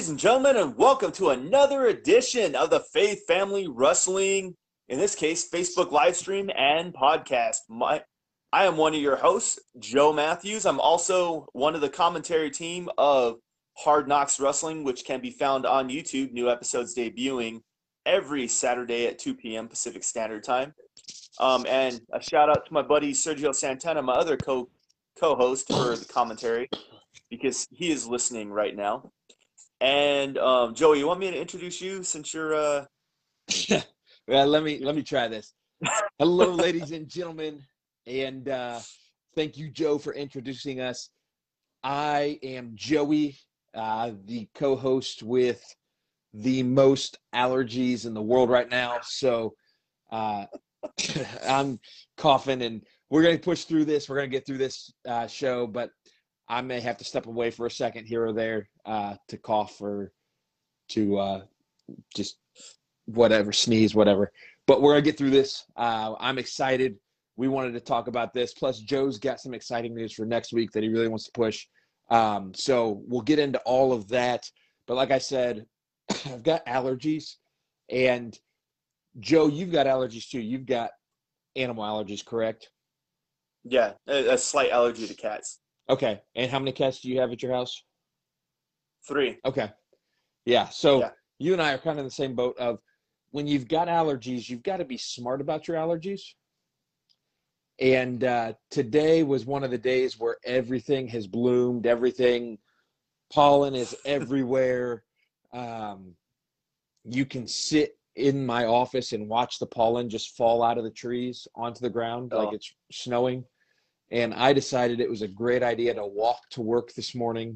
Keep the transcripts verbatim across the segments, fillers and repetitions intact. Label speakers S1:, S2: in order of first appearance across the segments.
S1: Ladies and gentlemen, and welcome to another edition of the Faith Family Wrestling, in this case, Facebook live stream and podcast. My, I am one of your hosts, Joe Matthews. I'm also one of the commentary team of Hard Knocks Wrestling, which can be found on YouTube. New episodes debuting every Saturday at two p.m. Pacific Standard Time. Um, and a shout out to my buddy Sergio Santana, my other co co-host for the commentary, because he is listening right now. And um, Joey, you want me to introduce you since you're? Uh...
S2: well, let me let me try this. Hello, ladies and gentlemen, and uh, thank you, Joe, for introducing us. I am Joey, uh, the co-host with the most allergies in the world right now. So uh, I'm coughing, and we're gonna push through this. We're gonna get through this uh, show, but I may have to step away for a second here or there uh, to cough or to uh, just whatever, sneeze, whatever. But we're going to get through this. Uh, I'm excited. We wanted to talk about this. Plus, Joe's got some exciting news for next week that he really wants to push. Um, so we'll get into all of that. But like I said, I've got allergies. And, Joe, you've got allergies too. You've got animal allergies, correct?
S1: Yeah, a, a slight allergy to cats.
S2: Okay. And how many cats do you have at your house?
S1: Three.
S2: Okay. Yeah. So
S1: yeah.
S2: You and I are kind of in the same boat of when you've got allergies, you've got to be smart about your allergies. And uh, today was one of the days where everything has bloomed, everything, pollen is everywhere. Um, you can sit in my office and watch the pollen just fall out of the trees onto the ground oh. like it's snowing. And I decided it was a great idea to walk to work this morning.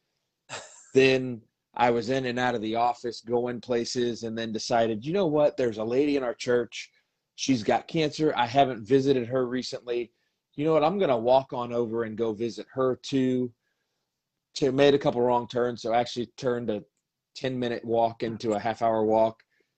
S2: Then I was in and out of the office, going places, and then decided, you know what? There's a lady in our church. She's got cancer. I haven't visited her recently. You know what? I'm going to walk on over and go visit her too. She made a couple wrong turns, so I actually turned a ten-minute walk into a half-hour walk.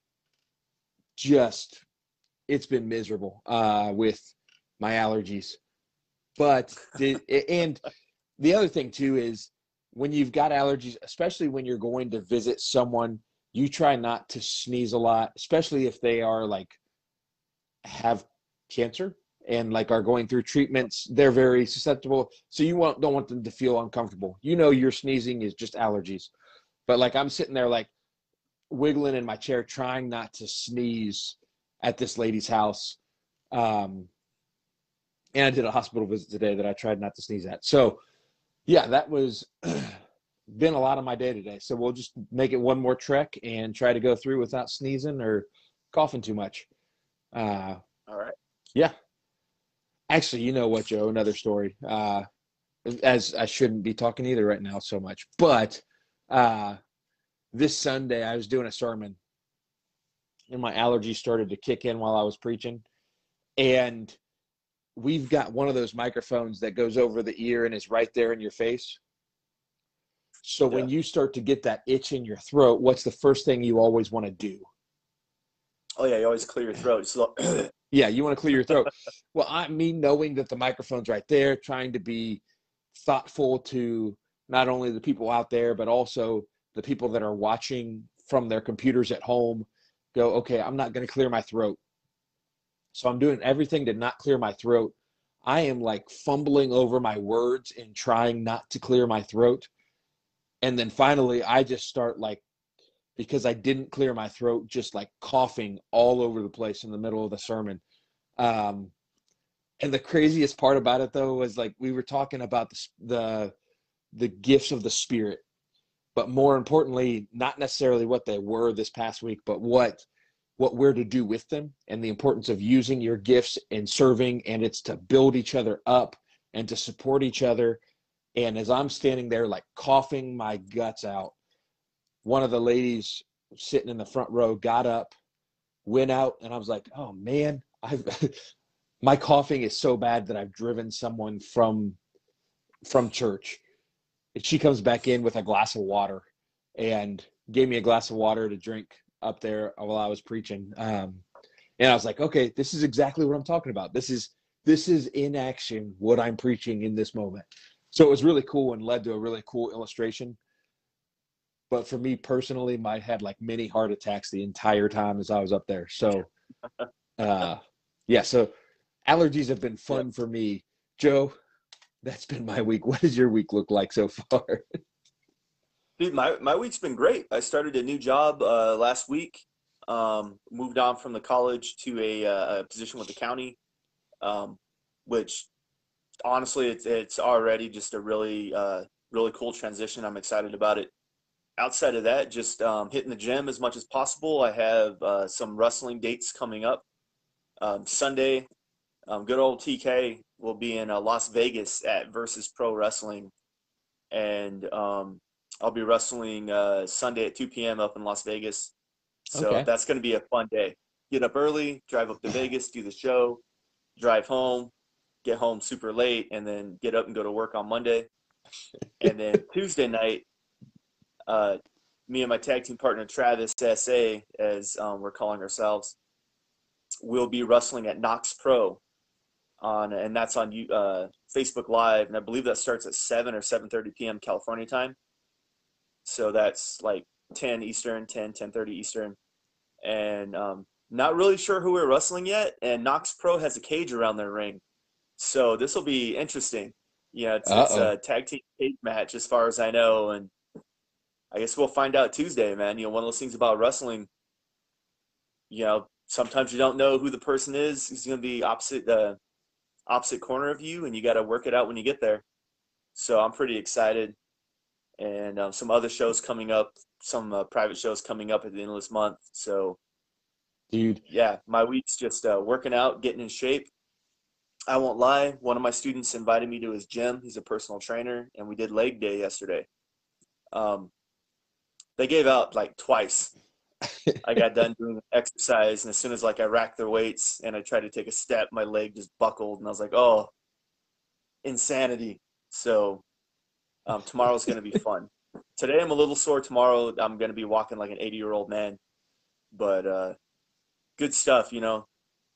S2: Just, it's been miserable uh, with my allergies. But, the, and the other thing too is when you've got allergies, especially when you're going to visit someone, you try not to sneeze a lot, especially if they are like, have cancer and like are going through treatments. They're very susceptible. So you want, don't want them to feel uncomfortable. You know, your sneezing is just allergies. But like I'm sitting there like wiggling in my chair, trying not to sneeze at this lady's house. Um, And I did a hospital visit today that I tried not to sneeze at. So, yeah, that was been a lot of my day today. So we'll just make it one more trek and try to go through without sneezing or coughing too much. Uh,
S1: All right.
S2: Yeah. Actually, you know what, Joe? Another story. Uh, as I shouldn't be talking either right now so much. But uh, this Sunday I was doing a sermon and my allergies started to kick in while I was preaching. And we've got one of those microphones that goes over the ear and is right there in your face. So yeah. When you start to get that itch in your throat, what's the first thing you always want to do?
S1: Oh, yeah, you always clear your throat. So...
S2: yeah, you want to clear your throat. Well, I mean, knowing that the microphone's right there, trying to be thoughtful to not only the people out there, but also the people that are watching from their computers at home, go, okay, I'm not going to clear my throat. So I'm doing everything to not clear my throat. I am like fumbling over my words and trying not to clear my throat. And then finally, I just start like, because I didn't clear my throat, just like coughing all over the place in the middle of the sermon. Um, and the craziest part about it, though, was like we were talking about the, the, the gifts of the Spirit. But more importantly, not necessarily what they were this past week, but what what we're to do with them and the importance of using your gifts and serving. And it's to build each other up and to support each other. And as I'm standing there, like coughing my guts out, one of the ladies sitting in the front row got up, went out, and I was like, oh man, I've, my coughing is so bad that I've driven someone from, from church. And she comes back in with a glass of water and gave me a glass of water to drink up there while I was preaching. Um, and I was like, okay, this is exactly what I'm talking about. This is, this is in action, what I'm preaching in this moment. So it was really cool and led to a really cool illustration. but for me personally, I had like many heart attacks the entire time as I was up there. So, uh, yeah, so allergies have been
S1: Yep.
S2: fun for me. Joe, that's been my week. What does your week look like so far?
S1: Dude, my, my week's been great. I started a new job uh, last week. Um, moved on from the college to a, uh, a position with the county, um, which honestly, it's it's already just a really uh, really cool transition. I'm excited about it. Outside of that, just um, hitting the gym as much as possible. I have uh, some wrestling dates coming up. Um, Sunday, um, good old T K will be in uh, Las Vegas at Versus Pro Wrestling, and um, I'll be wrestling uh, Sunday at two p.m. up in Las Vegas. So
S2: Okay.
S1: that's going to be a fun day. Get up early, drive up to Vegas, do the show, drive home, get home super late, and then get up and go to work on Monday. And then Tuesday night, uh, me and my tag team partner Travis S A, as um, we're calling ourselves, will be wrestling at Knox Pro on, and that's on uh, Facebook Live, and I believe that starts at seven or seven thirty p.m. California time. So that's like ten Eastern, ten, ten thirty Eastern, and um, not really sure who we're wrestling yet. And Knox Pro has a cage around their ring, so this will be interesting. Yeah, it's it's
S2: Uh-oh.
S1: a tag team cage match as far as I know, and I guess we'll find out Tuesday, man. You know, one of those things about wrestling, you know, sometimes you don't know who the person is who's going to be opposite the uh, opposite corner of you, and you got to work it out when you get there. So I'm pretty excited, and um, some other shows coming up, some uh, private shows coming up at the end of this month. So,
S2: Dude.
S1: yeah, my week's just uh, working out, getting in shape. I won't lie. One of my students invited me to his gym. He's a personal trainer, and we did leg day yesterday. Um, they gave out like twice. I got done doing exercise, and as soon as like I racked their weights and I tried to take a step, my leg just buckled, and I was like, "Oh, insanity!" So um, tomorrow's going to be fun. Today I'm a little sore. Tomorrow I'm going to be walking like an eighty-year-old man, but uh, good stuff, you know.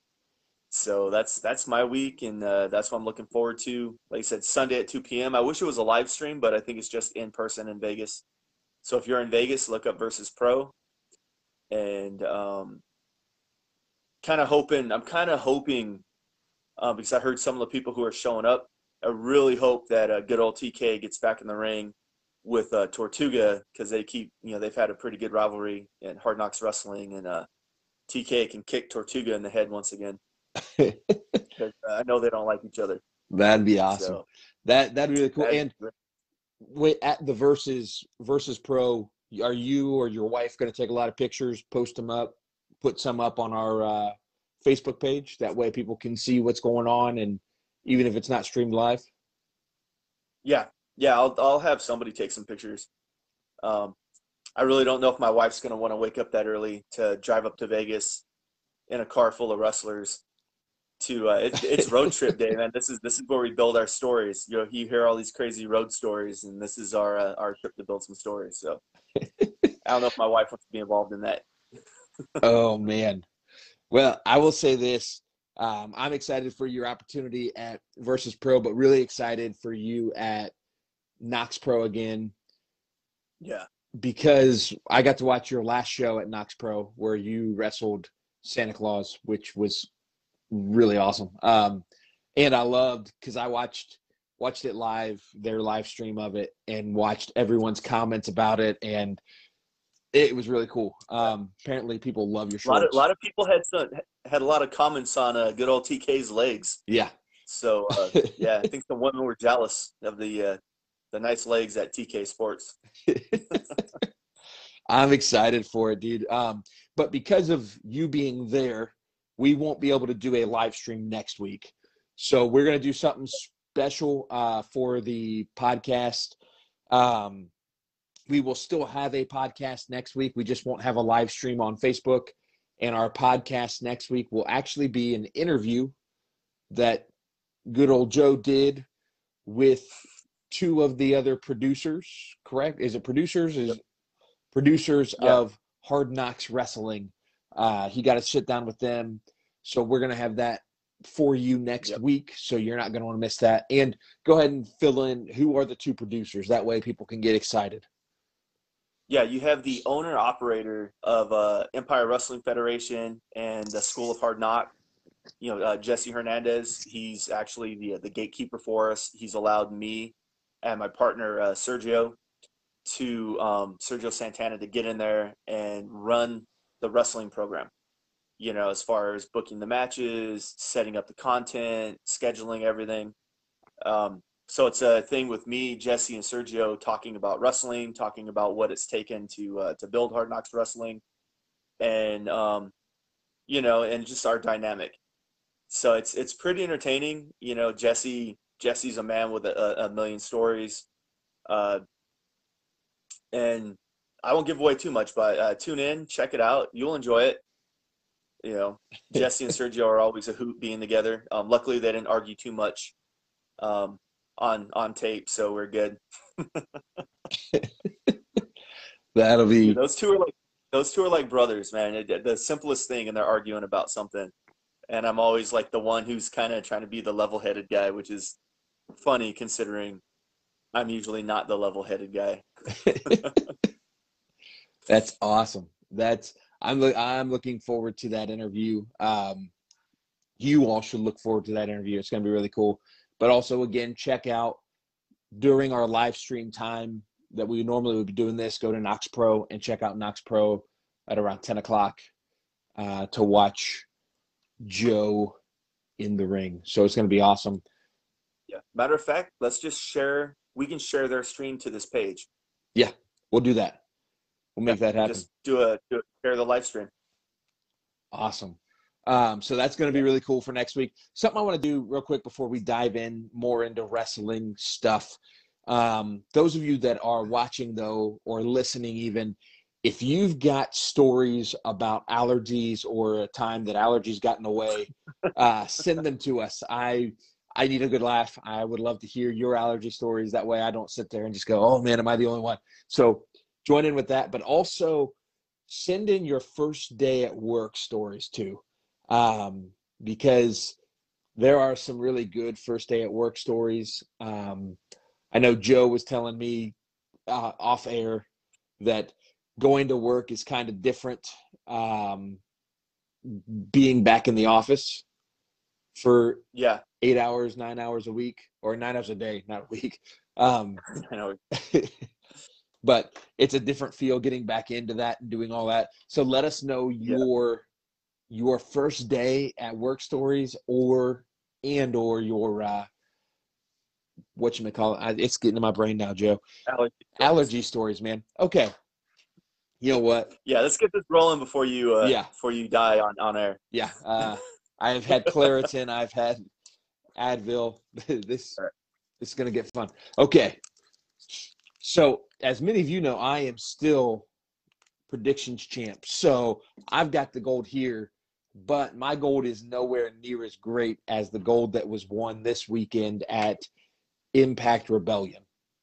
S1: So that's that's my week, and uh, that's what I'm looking forward to. Like I said, Sunday at two p.m. I wish it was a live stream, but I think it's just in person in Vegas. So if you're in Vegas, look up Versus Pro, and um, kind of hoping. I'm kind of hoping um, because I heard some of the people who are showing up. I really hope that uh, good old T K gets back in the ring with uh, Tortuga, because they keep, you know, they've had a pretty good rivalry in Hard Knocks Wrestling, and uh, T K can kick Tortuga in the head once again. Because uh, I know they don't like each other.
S2: That'd be awesome.
S1: So,
S2: that that'd be really cool. And
S1: great.
S2: wait, at the versus versus pro, are you or your wife going to take a lot of pictures, post them up, put some up on our uh, Facebook page? That way people can see what's going on, and even if it's not streamed live.
S1: Yeah, yeah, I'll I'll have somebody take some pictures. Um, I really don't know if my wife's going to want to wake up that early to drive up to Vegas in a car full of wrestlers. To uh, it, it's road trip day, man. This is this is where we build our stories. You know, you hear all these crazy road stories, and this is our uh, our trip to build some stories. So I don't know if my wife wants to be involved in that.
S2: Oh man. Well, I will say this. Um, I'm excited for your opportunity at Versus Pro, but really excited for you at Knox Pro again.
S1: Yeah.
S2: Because I got to watch your last show at Knox Pro where you wrestled Santa Claus, which was really awesome. Um, and I loved, because I watched watched it live, their live stream of it, and watched everyone's comments about it, and it was really cool. Um, apparently, people love your
S1: A lot of
S2: shorts.
S1: a lot of people had some had a lot of comments on uh, good old T K's legs.
S2: Yeah.
S1: So uh, yeah, I think the women were jealous of the uh, the nice legs at T K Sports.
S2: I'm excited for it, dude. Um, but because of you being there, we won't be able to do a live stream next week. So we're going to do something special uh, for the podcast. Um, we will still have a podcast next week. We just won't have a live stream on Facebook. And our podcast next week will actually be an interview that good old Joe did with two of the other producers, correct? Is it producers? Is
S1: Yep.
S2: Producers
S1: Yeah.
S2: of Hard Knocks Wrestling. Uh, he got to sit down with them. So we're going to have that for you next
S1: Yep.
S2: week. So you're not going to want to miss that. And go ahead and fill in who are the two producers. That way people can get excited.
S1: Yeah, you have the owner operator of uh, Empire Wrestling Federation and the School of Hard Knock. You know, uh, Jesse Hernandez. He's actually the the gatekeeper for us. He's allowed me and my partner uh, Sergio to um, Sergio Santana to get in there and run the wrestling program. You know, as far as booking the matches, setting up the content, scheduling everything. Um, so it's a thing with me, Jesse, and Sergio talking about wrestling, talking about what it's taken to uh, to build Hard Knocks Wrestling, and um, you know, and just our dynamic. So it's it's pretty entertaining. You know, Jesse Jesse's a man with a, a million stories, uh, and I won't give away too much, but uh, tune in, check it out. You'll enjoy it. You know, Jesse and Sergio are always a hoot being together. Um, luckily, they didn't argue too much um, on on tape, so we're good.
S2: That'll
S1: Yeah,
S2: be
S1: those two are like those two are like brothers, man. It, the simplest thing, and they're arguing about something, and I'm always like the one who's kind of trying to be the level-headed guy, which is funny considering I'm usually not the level-headed guy.
S2: That's awesome. That's I'm look I'm looking forward to that interview. Um, you all should look forward to that interview. It's going to be really cool. But also, again, check out during our live stream time that we normally would be doing this. Go to Knox Pro and check out Knox Pro at around ten o'clock uh, to watch Joe in the ring. So it's going to be awesome.
S1: Yeah. Matter of fact, let's just share. We can share their stream to this page.
S2: Yeah, we'll do that. We'll make
S1: Yeah,
S2: that happen.
S1: Just do a, do a share the live stream.
S2: Awesome. Um, so that's going to be really cool for next week. Something I want to do real quick before we dive in more into wrestling stuff. Um, those of you that are watching, though, or listening even, if you've got stories about allergies or a time that allergies got in the way, uh, send them to us. I I need a good laugh. I would love to hear your allergy stories. That way I don't sit there and just go, oh, man, am I the only one? So join in with that. But also send in your first day at work stories, too, um, because there are some really good first day at work stories. Um, I know Joe was telling me uh, off air that going to work is kind of different, um, being back in the office for
S1: Yeah,
S2: eight hours, nine hours a week, or nine hours a day, not a week. Um,
S1: I know.
S2: but it's a different feel getting back into that and doing all that. So let us know
S1: Yeah.
S2: your your first day at work stories, or and or your uh, whatchamacallit. It's getting in my brain now, Joe.
S1: Allergy stories.
S2: Allergy stories, man. Okay. You know what?
S1: Yeah, let's get this rolling before you uh,
S2: Yeah.
S1: before you die on, on air.
S2: Yeah. Uh, I've had Claritin. I've had Advil. this,
S1: All right.
S2: this is going to get fun. Okay. So, as many of you know, I am still predictions champ. So, I've got the gold here, but my gold is nowhere near as great as the gold that was won this weekend at Impact Rebellion.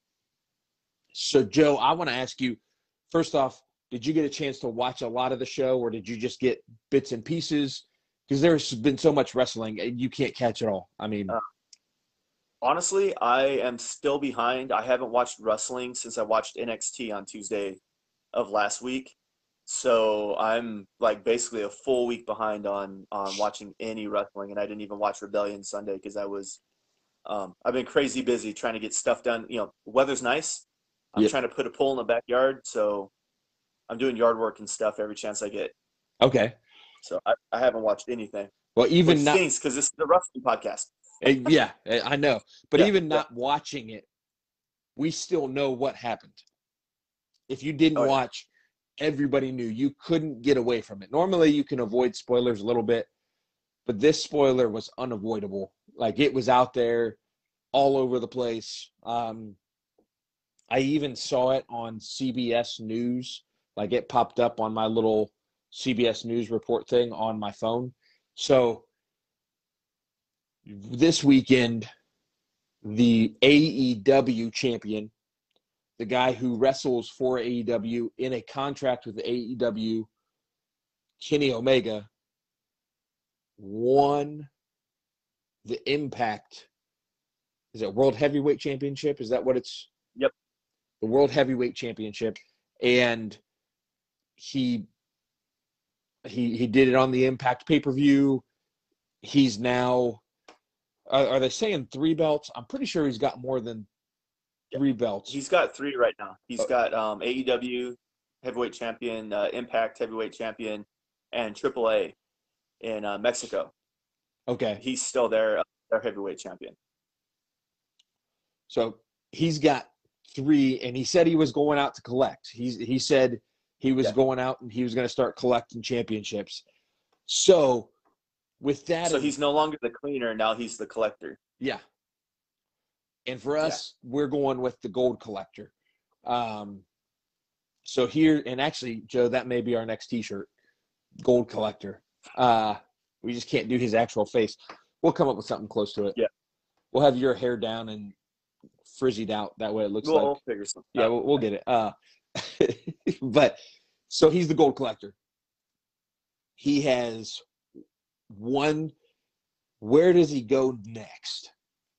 S2: So, Joe, I want to ask you, first off, did you get a chance to watch a lot of the show, or did you just get bits and pieces? Because there's been so much wrestling, and you can't catch it all. I mean,
S1: Uh, honestly, I am still behind. I haven't watched wrestling since I watched N X T on Tuesday of last week. So I'm like basically a full week behind on on watching any wrestling, and I didn't even watch Rebellion Sunday because I was um, I've been crazy busy trying to get stuff done. You know, weather's nice. I'm
S2: yep.
S1: trying to put a pole in the backyard, so I'm doing yard work and stuff every chance I get.
S2: Okay.
S1: So I, I haven't watched anything.
S2: Well, even
S1: Which
S2: not,
S1: stinks because this is the wrestling podcast.
S2: yeah, I know. But
S1: Yeah,
S2: even
S1: yeah.
S2: not watching it, we still know what happened. If you didn't
S1: Oh, yeah.
S2: watch, everybody knew. You couldn't get away from it. Normally, you can avoid spoilers a little bit, but this spoiler was unavoidable. Like, it was out there all over the place. Um, I even saw it on C B S News. Like, it popped up on my little C B S News report thing on my phone. So this weekend, the A E W champion, the guy who wrestles for A E W in a contract with the A E W, Kenny Omega, won the Impact. Is it World Heavyweight Championship? Is that what it's?
S1: Yep.
S2: The World Heavyweight Championship and he he he did it on the Impact pay-per-view. He's now are, are they saying three belts? I'm pretty sure he's got more than three belts.
S1: He's got three right now. He's
S2: Oh.
S1: got um, A E W heavyweight champion, uh, Impact heavyweight champion, and Triple A in uh, Mexico.
S2: Okay.
S1: He's still their, uh, their heavyweight champion.
S2: So he's got three, and he said he was going out to collect. He's he said he was
S1: Yeah.
S2: going out and he was going to start collecting championships. So with that,
S1: So he's no longer the cleaner. Now he's the collector.
S2: yeah. And for us, yeah. we're going with the gold collector. Um, so here, and actually, Joe, that may be our next T-shirt, gold collector. Uh, we just can't do his actual face. We'll come up with something close to it.
S1: Yeah.
S2: We'll have your hair down and frizzied out. That way it looks
S1: we'll,
S2: like.
S1: We'll figure something
S2: Yeah,
S1: out.
S2: we'll, we'll get it. Uh, but so he's the gold collector. He has one. Where does he go next?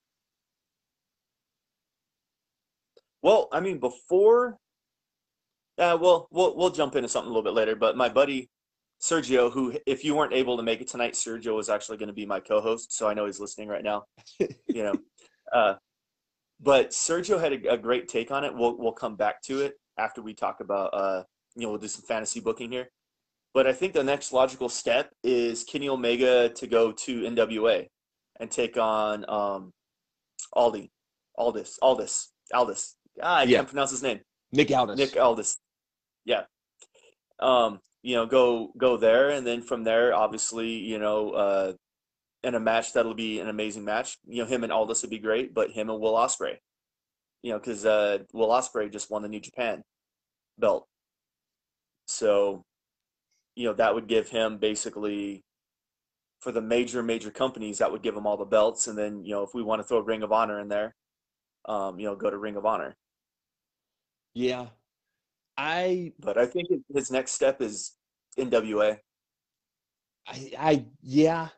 S1: Well, I mean, before, uh, well, we'll we'll jump into something a little bit later. But my buddy Sergio, who, if you weren't able to make it tonight, Sergio was actually going to be my co-host. So I know he's listening right now. You know, uh, but Sergio had a, a great take on it. We'll we'll come back to it after we talk about, uh, you know, we'll do some fantasy booking here. But I think the next logical step is Kenny Omega to go to N W A and take on um, Aldi, Aldis, Aldis, Aldis. Ah, I
S2: Yeah.
S1: can't pronounce his name.
S2: Nick Aldis.
S1: Nick Aldis. Yeah. Um, you know, go go there, and then from there, obviously, you know, uh, in a match that'll be an amazing match. You know, him and Aldis would be great, but him and Will Ospreay. You know, because uh, Will Ospreay just won the New Japan belt, so you know that would give him basically, for the major major companies, that would give him all the belts, and then you know if we want to throw Ring of Honor in there, um, you know, go to Ring of Honor.
S2: Yeah. I,
S1: But I think his next step is N W A.
S2: I, I, yeah.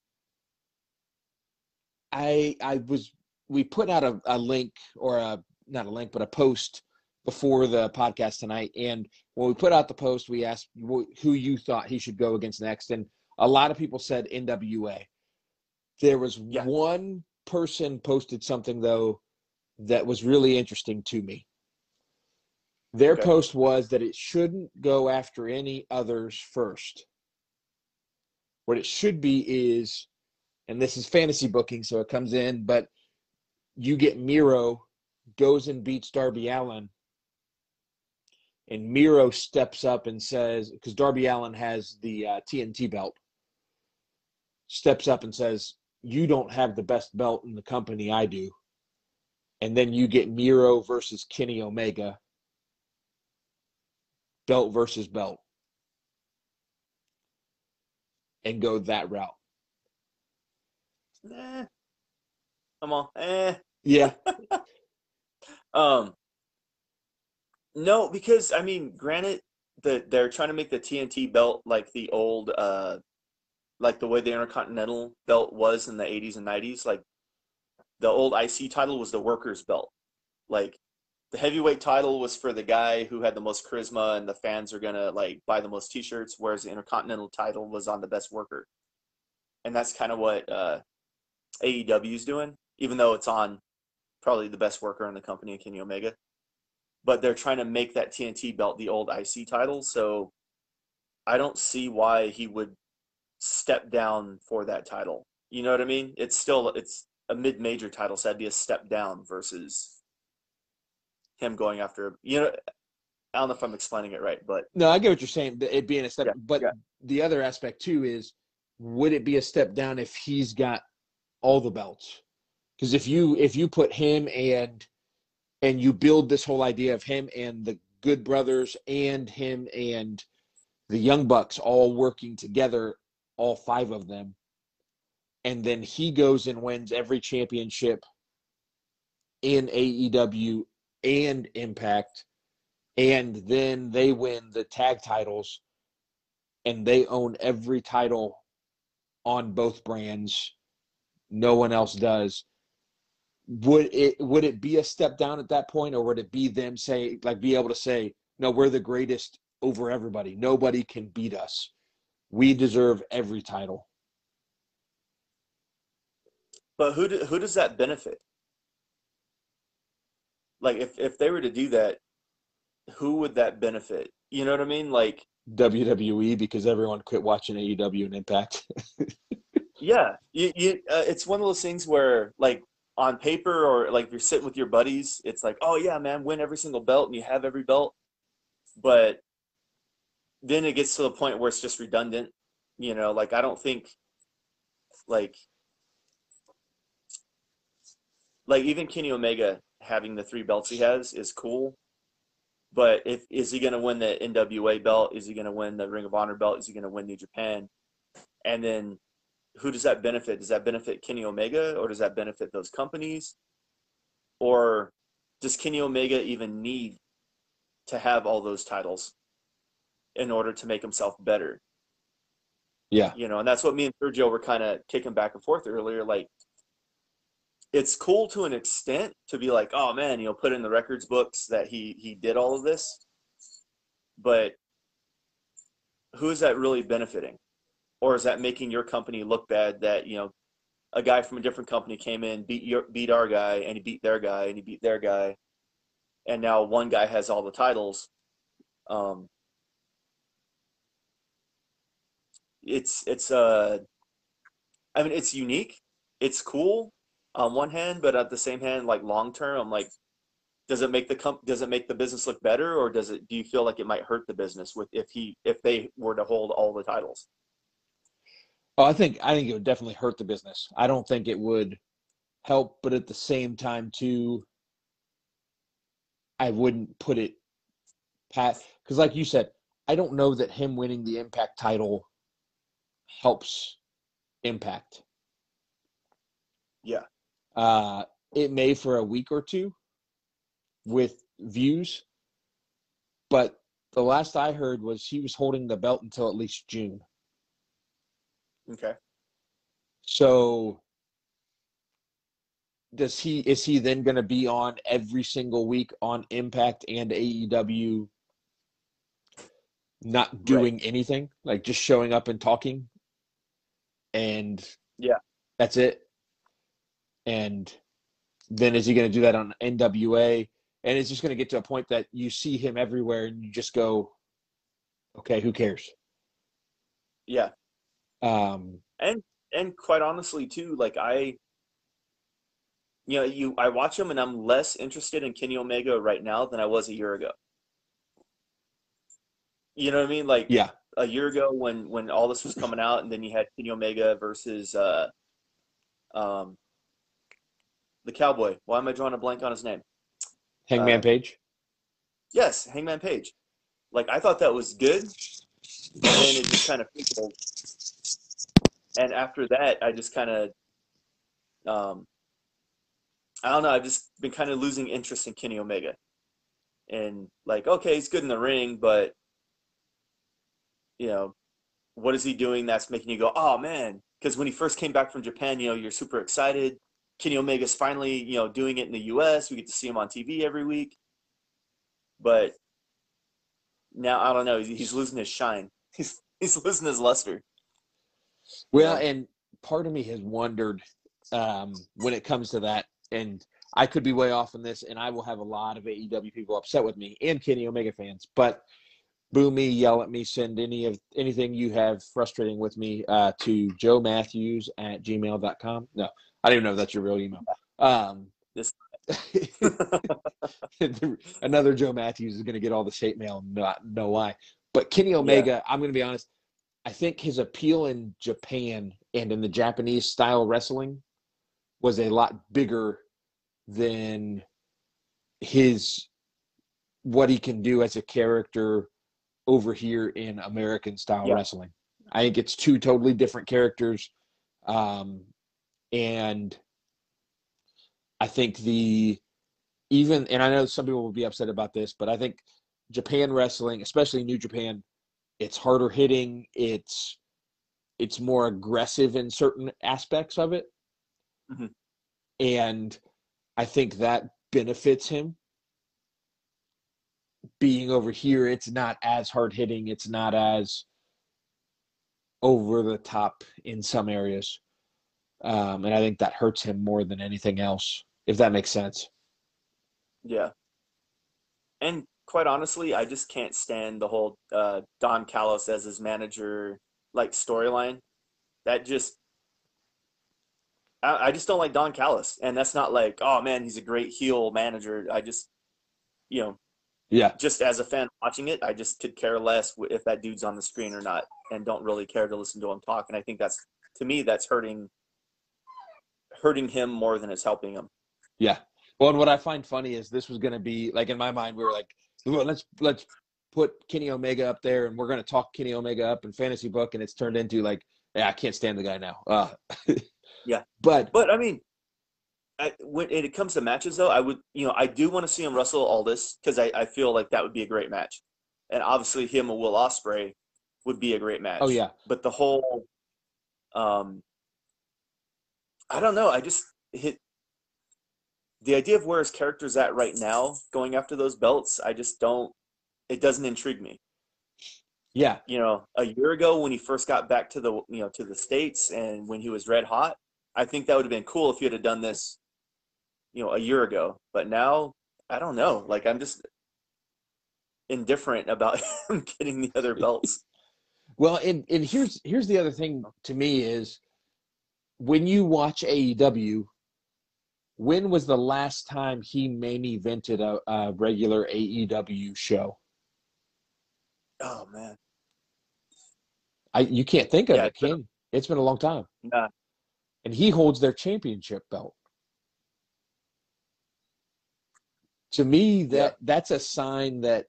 S2: I, I was, we put out a, a link or a, not a link, but a post before the podcast tonight. And when we put out the post, we asked who you thought he should go against next. And a lot of people said N W A. There was
S1: Yeah.
S2: one person posted something, though, that was really interesting to me. Their
S1: Okay.
S2: post was that it shouldn't go after any others first. What it should be is, and this is fantasy booking, so it comes in, but you get Miro, goes and beats Darby Allin, and Miro steps up and says, because Darby Allin has the uh, T N T belt, steps up and says, you don't have the best belt in the company, I do. And then you get Miro versus Kenny Omega, belt versus belt, and go that route.
S1: Eh. Come on. Eh.
S2: Yeah.
S1: Um. No, because I mean, granted, that they're trying to make the T N T belt like the old, uh, like the way the Intercontinental belt was in the eighties and nineties. Like the old I C title was the workers' belt. Like the heavyweight title was for the guy who had the most charisma and the fans are gonna like buy the most T-shirts, whereas the Intercontinental title was on the best worker. And that's kind of what uh, A E W is doing, even though it's on probably the best worker in the company, Kenny Omega. But they're trying to make that T N T belt the old I C title, so I don't see why he would step down for that title. You know what I mean? It's still it's a mid-major title, so that'd be a step down versus him going after. You know, I don't know if I'm explaining it right, but
S2: No, I get what you're saying. It being a step,
S1: Yeah,
S2: but
S1: yeah.
S2: the other aspect too is, would it be a step down if he's got all the belts? Because if you if you put him and and you build this whole idea of him and the Good Brothers and him and the Young Bucks all working together, all five of them, and then he goes and wins every championship in A E W and Impact, and then they win the tag titles and they own every title on both brands. No one else does. Would it would it be a step down at that point, or would it be them say, like, be able to say, no, we're the greatest over everybody. Nobody can beat us. We deserve every title.
S1: But who do, who does that benefit? Like, if, if they were to do that, who would that benefit? You know what I mean? Like,
S2: W W E, because everyone quit watching A E W and Impact.
S1: yeah, you, you, uh, it's one of those things where, like, on paper, or like if you're sitting with your buddies, it's like, oh yeah, man, win every single belt and you have every belt. But then it gets to the point where it's just redundant. You know, like, I don't think, like, like even Kenny Omega having the three belts he has is cool. But if is he going to win the N W A belt? Is he going to win the Ring of Honor belt? Is he going to win New Japan? And then who does that benefit? Does that benefit Kenny Omega, or does that benefit those companies? Or does Kenny Omega even need to have all those titles in order to make himself better?
S2: Yeah.
S1: You know, and that's what me and Sergio were kind of kicking back and forth earlier. Like, it's cool to an extent to be like, oh man, you know, put in the records books that he he did all of this. But who is that really benefiting? Or is that making your company look bad that, you know, a guy from a different company came in, beat your beat our guy, and he beat their guy, and he beat their guy, and now one guy has all the titles. Um, it's it's uh, I mean, it's unique, it's cool on one hand, but at the same hand, like, long term, I'm like, does it make the comp- does it make the business look better, or does it? Do you feel like it might hurt the business with if he if they were to hold all the titles?
S2: Oh, I think I think it would definitely hurt the business. I don't think it would help, but at the same time, too, I wouldn't put it past, because, like you said, I don't know that him winning the Impact title helps Impact.
S1: Yeah.
S2: Uh, it may for a week or two with views, but the last I heard was he was holding the belt until at least June.
S1: Okay.
S2: So does he is he then going to be on every single week on Impact and A E W, not doing
S1: Right.
S2: anything, like just showing up and talking, and
S1: Yeah.
S2: that's it? And then is he going to do that on N W A? And it's just going to get to a point that you see him everywhere and you just go, okay, who cares?
S1: Yeah.
S2: Um,
S1: And and quite honestly too, like, I you know, you I watch him and I'm less interested in Kenny Omega right now than I was a year ago. You know what I mean? Like,
S2: yeah.
S1: a year ago when when all this was coming out, and then you had Kenny Omega versus uh um the Cowboy. Why am I drawing a blank on his name?
S2: Hangman
S1: Uh
S2: Page.
S1: yes, Hangman Page. Like, I thought that was good, and then it just kind of fizzled. And after that, I just kind of um I don't know, I've just been kind of losing interest in Kenny Omega. And, like, okay, he's good in the ring, but, you know, what is he doing that's making you go, oh man? Because when he first came back from Japan, you know, you're super excited. Kenny Omega's finally, you know, doing it in the U S. We get to see him on T V every week. But now, I don't know, he's losing his shine. He's he's losing his luster. You
S2: Well,
S1: know?
S2: and part of me has wondered um, when it comes to that, and I could be way off on this, and I will have a lot of A E W people upset with me and Kenny Omega fans, but boo me, yell at me, send any of anything you have frustrating with me uh, to joe matthews at gmail dot com. No, I don't even know if that's your real email. Um,
S1: This
S2: another Joe Matthews is going to get all the hate mail, not know why. But Kenny
S1: yeah,
S2: Omega, I'm going to be honest, I think his appeal in Japan and in the Japanese style wrestling was a lot bigger than his what he can do as a character over here in American style
S1: yeah,
S2: wrestling. I think it's two totally different characters. Um, and I think the even, and I know some people will be upset about this, but I think Japan wrestling, especially New Japan, it's harder hitting. It's it's more aggressive in certain aspects of it.
S1: mm-hmm.
S2: And I think that benefits him. being over here, it's not as hard hitting. It's not as over the top in some areas. Um, and I think that hurts him more than anything else, if that makes sense.
S1: Yeah. And quite honestly, I just can't stand the whole uh, Don Callis as his manager like storyline. That just I, I just don't like Don Callis, and that's not like, oh man, he's a great heel manager. I just, you know,
S2: Yeah.
S1: just as a fan watching it, I just could care less if that dude's on the screen or not, and don't really care to listen to him talk. And I think that's, to me, that's hurting hurting him more than it's helping him.
S2: Yeah. Well, and what I find funny is this was going to be like, in my mind, we were like, well, let's let's put Kenny Omega up there, and we're going to talk Kenny Omega up in fantasy book, and it's turned into like, yeah, I can't stand the guy now. Uh,
S1: Yeah,
S2: but
S1: but I mean, I, when it comes to matches, though, I would, you know, I do want to see him wrestle Aldis because I, I feel like that would be a great match, and obviously him and Will Ospreay would be a great match.
S2: Oh yeah.
S1: But the whole, um, I don't know. I just hit the idea of where his character's at right now, going after those belts. I just don't. It doesn't intrigue me.
S2: Yeah.
S1: You know, a year ago when he first got back to the, you know, to the States and when he was red hot, I think that would have been cool if he had done this, you know, a year ago. But now, I don't know. Like, I'm just indifferent about him getting the other belts.
S2: Well, and and here's here's the other thing to me is when you watch A E W, when was the last time he main evented a, a regular A E W show?
S1: Oh man,
S2: I you can't think of
S1: yeah,
S2: it,
S1: it's been,
S2: can you? It's been a long time.
S1: nah,
S2: And he holds their championship belt. To me, that
S1: yeah,
S2: that's a sign that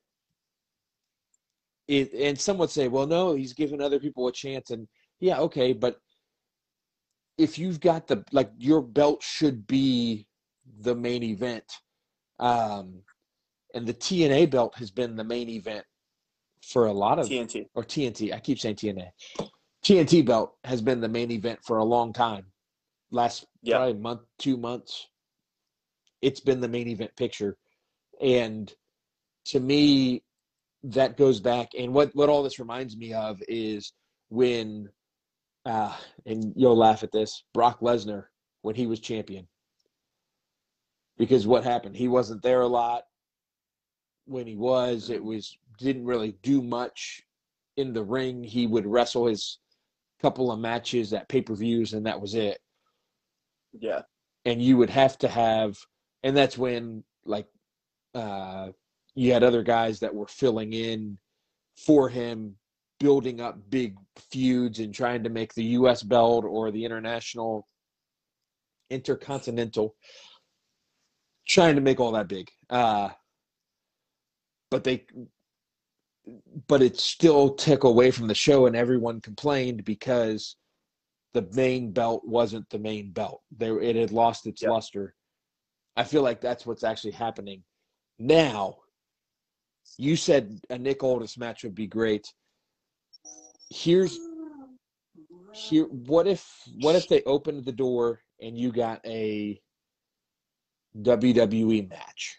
S2: it, and some would say, well, no, he's giving other people a chance. And yeah, okay, but if you've got the, like, your belt should be the main event. Um, and the T N A belt has been the main event for a lot of,
S1: T N T.
S2: or T N T. I keep saying T N A. T N T belt has been the main event for a long time. Last
S1: Yeah,
S2: probably month, two months. It's been the main event picture. And to me, that goes back. And what, what all this reminds me of is when, uh, and you'll laugh at this, Brock Lesnar, when he was champion. Because what happened? He wasn't there a lot. When he was, it was didn't really do much in the ring. He would wrestle his couple of matches at pay-per-views, and that was it.
S1: yeah,
S2: And you would have to have, and that's when, like, uh, you had other guys that were filling in for him, building up big feuds and trying to make the U S belt or the international, intercontinental, trying to make all that big. Uh, but they, but it still took away from the show, and everyone complained because the main belt wasn't the main belt. There, it had lost its
S1: yeah.
S2: luster. I feel like that's what's actually happening now. You said a Nick Aldis match would be great. Here's here. What if what if they opened the door and you got a W W E match?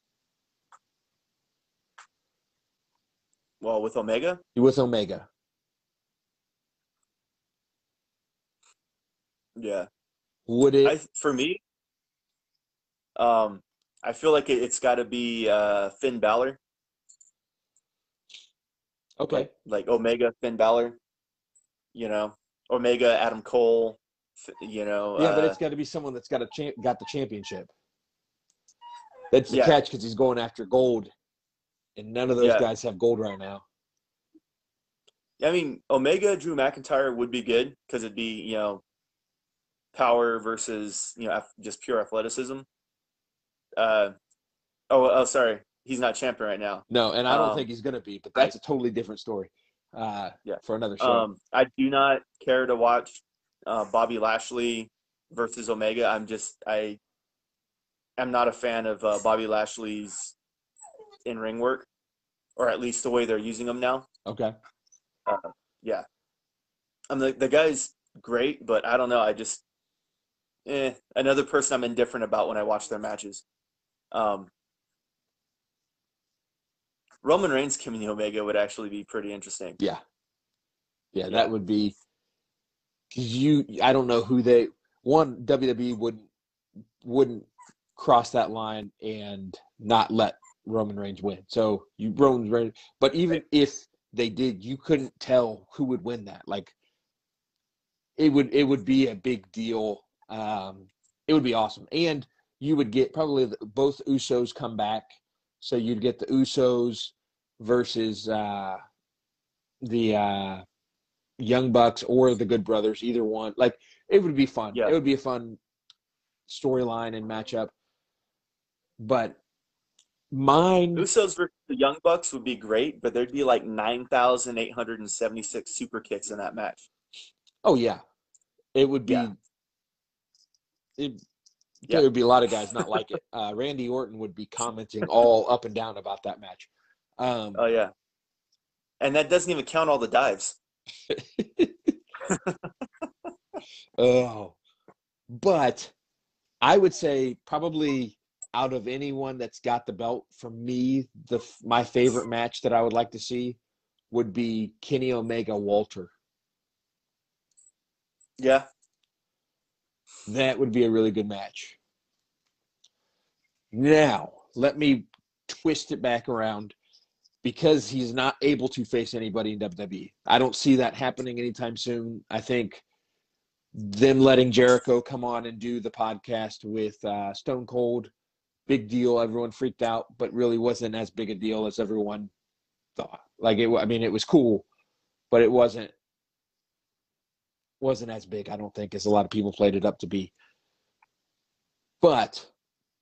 S1: Well, with Omega,
S2: With Omega.
S1: yeah.
S2: Would it?
S1: I for me, um, I feel like it, it's got to be uh, Finn Balor.
S2: Okay.
S1: Like like Omega, Finn Balor. You know, Omega, Adam Cole. You know.
S2: Yeah, but
S1: Uh,
S2: it's got to be someone that's got a champ, got the championship. That's the
S1: yeah,
S2: catch, because he's going after gold, and none of those
S1: yeah.
S2: guys have gold right now.
S1: I mean, Omega, Drew McIntyre would be good because it'd be, you know, power versus, you know, just pure athleticism. Uh, oh, oh, sorry, he's not champion right now.
S2: No, and I don't
S1: Um,
S2: think he's going to be, but that's a totally different story uh,
S1: yeah.
S2: for another show.
S1: Um, I do not care to watch uh, Bobby Lashley versus Omega. I'm just I am not a fan of uh, Bobby Lashley's in-ring work, or at least the way they're using him now.
S2: Okay.
S1: Uh, yeah, I'm the the guy's great, but I don't know. I just eh, another person I'm indifferent about when I watch their matches. Um, Roman Reigns, Kenny Omega would actually be pretty interesting.
S2: Yeah. Yeah,
S1: Yeah.
S2: that would be because you. I don't know who they. One W W E wouldn't wouldn't cross that line and not let Roman Reigns win. So you Roman Reigns, but even if they did, you couldn't tell who would win that. Like it would it would be a big deal. Um, it would be awesome, and you would get probably the, both Usos come back, so you'd get the Usos versus uh, the uh, Young Bucks or the Good Brothers, either one. Like it would be fun.
S1: Yeah.
S2: It would be a fun storyline and matchup. But mine,
S1: Usos versus the Young Bucks would be great, but there'd be like nine thousand eight hundred seventy-six super kicks in that match.
S2: oh yeah, it would be.
S1: Yeah.
S2: It,
S1: Yeah.
S2: there would be a lot of guys not like it. Uh, Randy Orton would be commenting all up and down about that match. Um,
S1: Oh yeah, and that doesn't even count all the dives.
S2: oh, but I would say probably out of anyone that's got the belt, for me, the my favorite match that I would like to see would be Kenny Omega Walter.
S1: Yeah.
S2: That would be a really good match. Now, let me twist it back around because he's not able to face anybody in W W E. I don't see that happening anytime soon. I think them letting Jericho come on and do the podcast with uh, Stone Cold, big deal. Everyone freaked out, but really wasn't as big a deal as everyone thought. Like it, I mean, it was cool, but it wasn't wasn't as big, I don't think, as a lot of people played it up to be. But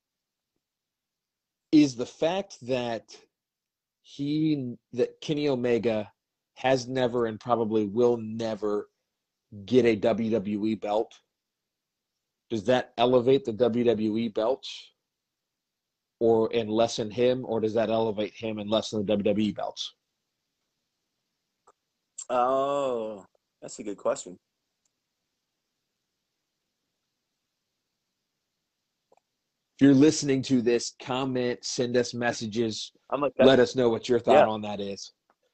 S2: is the fact that he that Kenny Omega has never and probably will never get a W W E belt, does that elevate the W W E belts or and lessen him, or does that elevate him and lessen the W W E belts?
S1: Oh, that's a good question.
S2: If you're listening to this, comment, send us messages,
S1: I'm like,
S2: let us know what your thought
S1: yeah.
S2: on that is.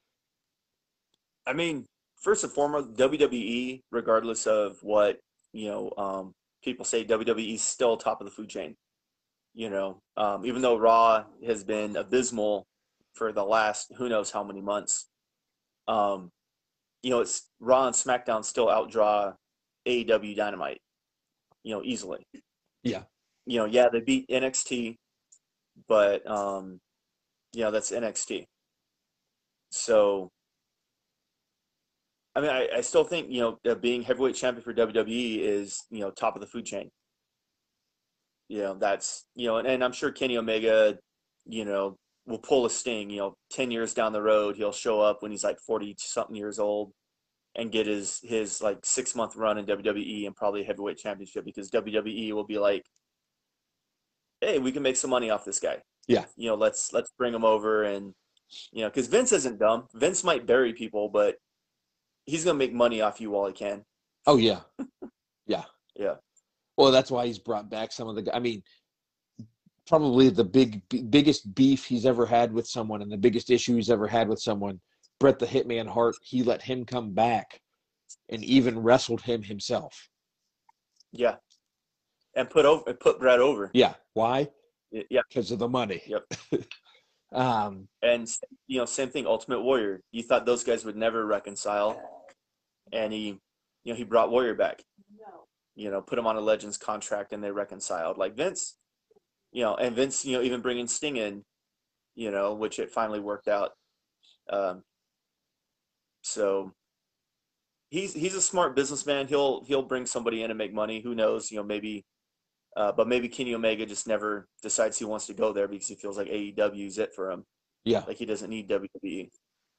S1: I mean, first and foremost, W W E, regardless of what you know, um, people say, W W E is still top of the food chain. You know, um, even though Raw has been abysmal for the last who knows how many months, um, you know, it's Raw and SmackDown still outdraw A E W Dynamite, you know, easily.
S2: Yeah.
S1: You know, yeah, they beat N X T, but um, you know, that's N X T. So, I mean, I, I still think, you know, uh, being heavyweight champion for W W E is, you know, top of the food chain. You know, that's, you know, and, and I'm sure Kenny Omega, you know, will pull a sting, you know, ten years down the road, he'll show up when he's like forty something years old and get his, his like six month run in W W E and probably a heavyweight championship, because W W E will be like, hey, we can make some money off this guy.
S2: Yeah.
S1: You know, let's, let's bring him over. And, you know, because Vince isn't dumb. Vince might bury people, but he's going to make money off you while he can.
S2: Oh, yeah. Yeah.
S1: Yeah.
S2: Well, that's why he's brought back some of the – I mean, probably the big biggest beef he's ever had with someone and the biggest issue he's ever had with someone, Bret the Hitman Hart, he let him come back and even wrestled him himself.
S1: Yeah. And put over put Bret over.
S2: Yeah. Why?
S1: Yeah.
S2: Because of the money.
S1: Yep.
S2: um,
S1: and, you know, same thing, Ultimate Warrior. You thought those guys would never reconcile. And he, you know, he brought Warrior back. You know, put him on a Legends contract and they reconciled. Like Vince, you know, and Vince, you know, even bringing Sting in, you know, which it finally worked out. Um, so he's he's a smart businessman. He'll he'll bring somebody in and make money. Who knows? You know, maybe, uh, but maybe Kenny Omega just never decides he wants to go there because he feels like A E W is it for him.
S2: Yeah.
S1: Like he doesn't need W W E.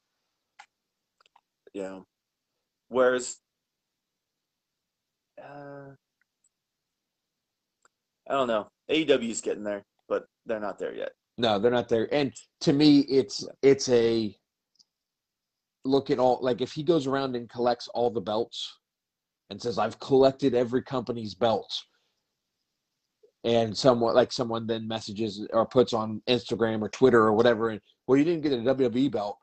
S1: You know, whereas, uh, I don't know, A E W is getting there, but they're not there yet.
S2: No, they're not there. And to me, it's it's a look at all, like if he goes around and collects all the belts and says, I've collected every company's belts, and someone like someone then messages or puts on Instagram or Twitter or whatever, and well, you didn't get a W W E belt.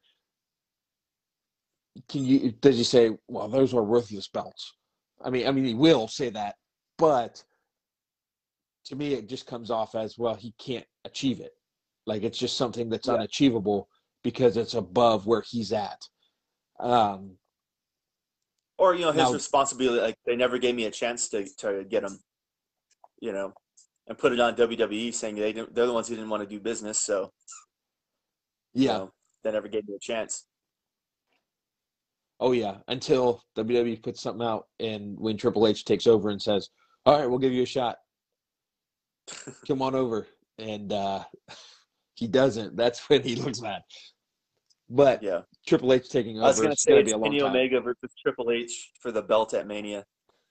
S2: Can you? Does he say, well, those are worthless belts? I mean, I mean, he will say that, but to me, it just comes off as, well, he can't achieve it. Like, it's just something that's yeah. unachievable because it's above where he's at. Um,
S1: or, you know, his now, responsibility, like, they never gave me a chance to, to get him, you know, and put it on W W E saying they didn't, they're the ones who didn't want to do business. So,
S2: yeah,
S1: you know, they never gave me a chance.
S2: Oh, yeah, until W W E puts something out and when Triple H takes over and says, all right, we'll give you a shot. Come on over. And uh, he doesn't. That's when he looks mad. But
S1: yeah.
S2: Triple H taking over,
S1: I was gonna
S2: it's
S1: say
S2: going to
S1: it's
S2: be a long
S1: Kenny
S2: time.
S1: Omega versus Triple H for the belt at Mania.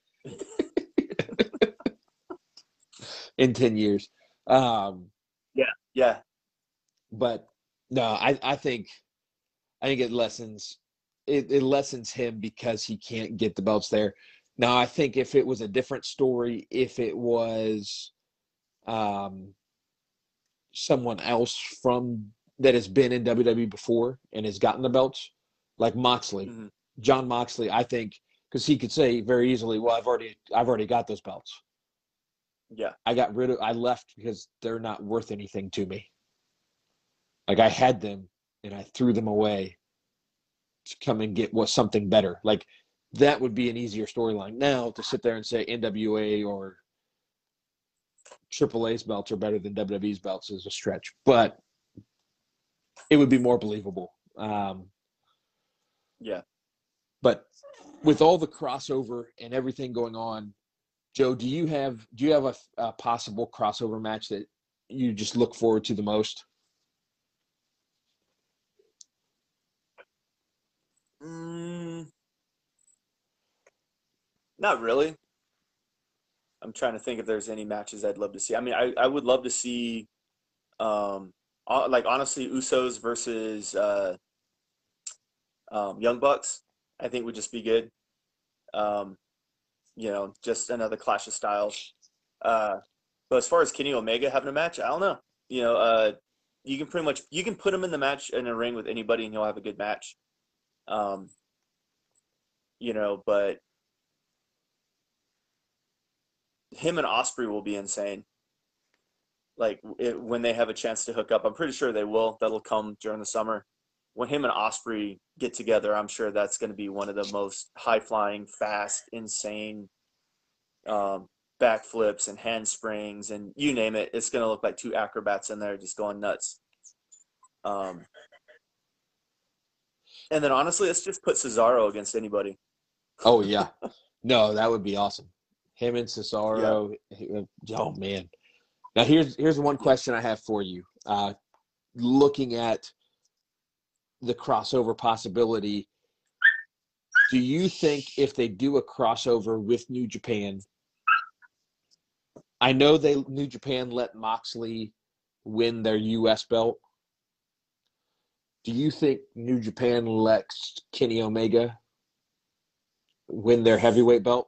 S2: In ten years. Um,
S1: yeah, yeah.
S2: But, no, I, I think I think it lessens it, it lessens him because he can't get the belts there. Now, I think if it was a different story, if it was um, someone else from that has been in W W E before and has gotten the belts, like Moxley, mm-hmm. John Moxley, I think, because he could say very easily, well, I've already I've already got those belts.
S1: Yeah.
S2: I got rid of I left because they're not worth anything to me. Like, I had them and I threw them away to come and get what something better. Like, that would be an easier storyline. Now to sit there and say N W A or Triple A's belts are better than W W E's belts is a stretch, but it would be more believable. Um,
S1: yeah.
S2: But with all the crossover and everything going on, Joe, do you have do you have a, a possible crossover match that you just look forward to the most?
S1: Mm, not really. I'm trying to think if there's any matches I'd love to see. I mean, I, I would love to see, um, like, honestly, Usos versus uh, um, Young Bucks, I think would just be good. Um, you know, just another clash of styles. Uh, but as far as Kenny Omega having a match, I don't know. You know, uh, you can pretty much, you can put him in the match in a ring with anybody and he'll have a good match. Um, you know, but him and Osprey will be insane. Like, it, when they have a chance to hook up, I'm pretty sure they will. That'll come during the summer. When him and Osprey get together, I'm sure that's going to be one of the most high-flying, fast, insane um, backflips and handsprings and you name it. It's going to look like two acrobats in there just going nuts. Um, and then, honestly, let's just put Cesaro against anybody.
S2: Oh, yeah. No, that would be awesome. Him and Cesaro. Yeah. Oh, man. Now, here's here's one question I have for you. Uh, looking at the crossover possibility, do you think if they do a crossover with New Japan, I know they New Japan let Moxley win their U S belt. Do you think New Japan lets Kenny Omega win their heavyweight belt?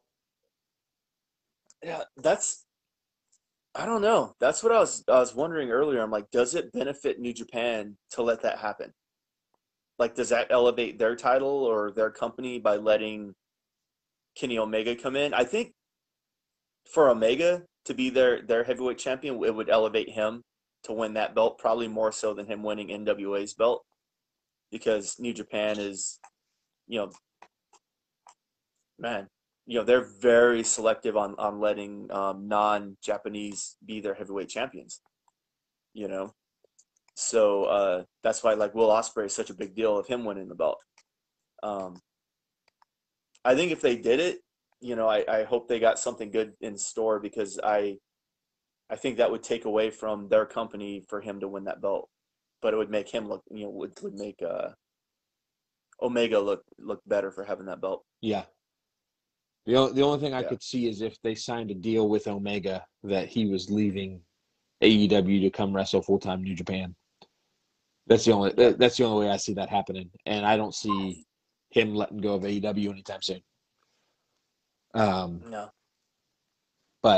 S1: Yeah, that's I don't know. That's what I was I was wondering earlier. I'm like, does it benefit New Japan to let that happen? Like, does that elevate their title or their company by letting Kenny Omega come in? I think for Omega to be their, their heavyweight champion, it would elevate him to win that belt, probably more so than him winning N W A's belt, because New Japan is, you know, man, you know, they're very selective on, on letting um, non-Japanese be their heavyweight champions, you know? So uh, that's why, like, Will Ospreay is such a big deal of him winning the belt. Um, I think if they did it, you know, I, I hope they got something good in store, because I I think that would take away from their company for him to win that belt. But it would make him look, you know, would, would make uh, Omega look look better for having that belt.
S2: Yeah. The only, the only thing I
S1: yeah.
S2: could see is if they signed a deal with Omega that he was leaving A E W to come wrestle full-time New Japan. That's the only yeah. that's the only way I see that happening, and I don't see him letting go of A E W anytime soon. Um,
S1: no.
S2: But